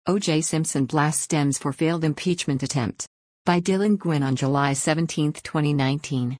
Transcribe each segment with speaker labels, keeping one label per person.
Speaker 1: O.J. Simpson blasts Dems for failed impeachment attempt. By Dylan Gwynn on July 17, 2019.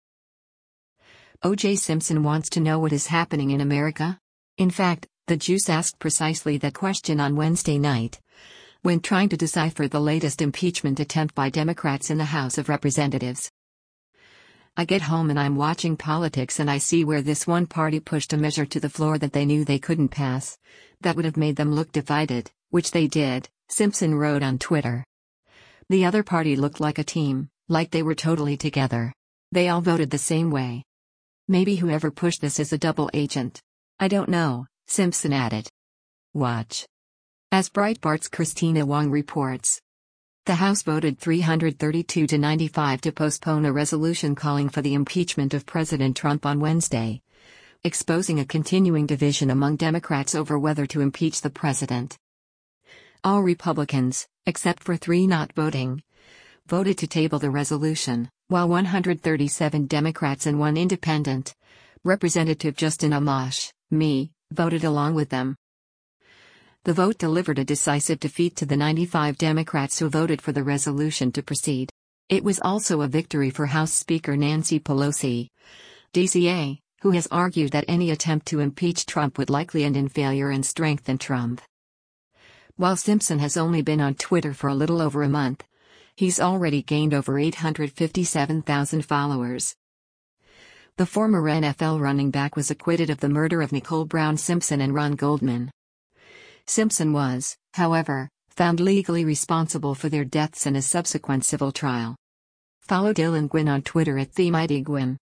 Speaker 1: O.J. Simpson wants to know what is happening in America? In fact, the Juice asked precisely that question on Wednesday night, when trying to decipher the latest impeachment attempt by Democrats in the House of Representatives. I get home and I'm watching politics and I see where this one party pushed a measure to the floor that they knew they couldn't pass. That would have made them look divided, which they did, Simpson wrote on Twitter. The other party looked like a team, like they were totally together. They all voted the same way. Maybe whoever pushed this is a double agent. I don't know, Simpson added. Watch. As Breitbart's Christina Wong reports, the House voted 332 to 95 to postpone a resolution calling for the impeachment of President Trump on Wednesday, exposing a continuing division among Democrats over whether to impeach the president. All Republicans, except for 3 not voting, voted to table the resolution, while 137 Democrats and 1 independent, Representative Justin Amash, me, voted along with them. The vote delivered a decisive defeat to the 95 Democrats who voted for the resolution to proceed. It was also a victory for House Speaker Nancy Pelosi, DCA, who has argued that any attempt to impeach Trump would likely end in failure and strengthen Trump. While Simpson has only been on Twitter for a little over a month, he's already gained over 857,000 followers. The former NFL running back was acquitted of the murder of Nicole Brown Simpson and Ron Goldman. Simpson was, however, found legally responsible for their deaths in a subsequent civil trial. Follow Dylan Gwynn on Twitter @TheMightyGwynn.